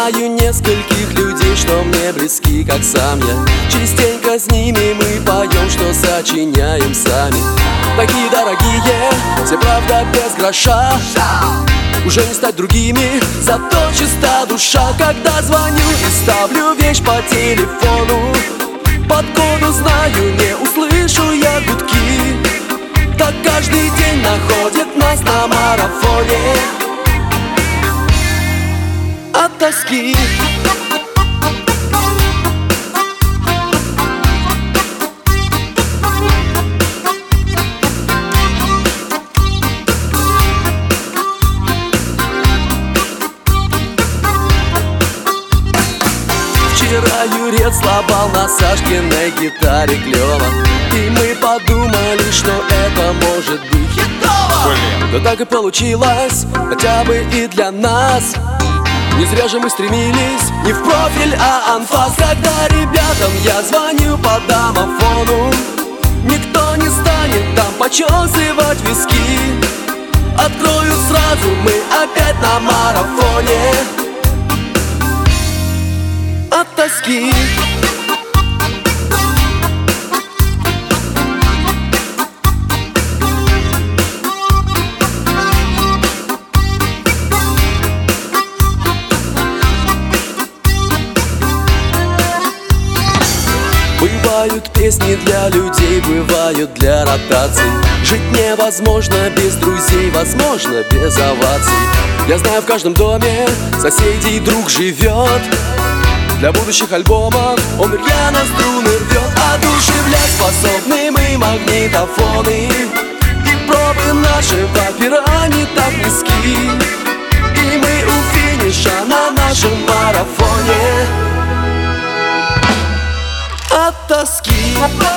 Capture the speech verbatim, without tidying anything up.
Знаю нескольких людей, что мне близки, как сам я. Частенько с ними мы поем, что сочиняем сами. Такие дорогие, все правда без гроша. Уже не стать другими, зато чиста душа. Когда звоню и ставлю вещь по телефону, под коду знаю, не услышу я гудки. Так каждый день находит нас на марафоне от тоски. Вчера Юрец слабал на Сашкиной гитаре клёво, и мы подумали, что это может быть хитово. Но так и получилось, хотя бы и для нас. Не зря же мы стремились не в профиль, а анфас. Когда ребятам я звоню по домофону, никто не станет там почесывать виски. Откроют сразу, мы опять на марафоне от тоски. Бывают песни для людей, бывают для ротаций. Жить невозможно без друзей, возможно без оваций. Я знаю, в каждом доме соседей друг живет. Для будущих альбомов он рьяно струны рвет. Одушевлять способны мы магнитофоны, и пробы нашего пера не так низки. И мы у финиша на нашем марафоне от тоски.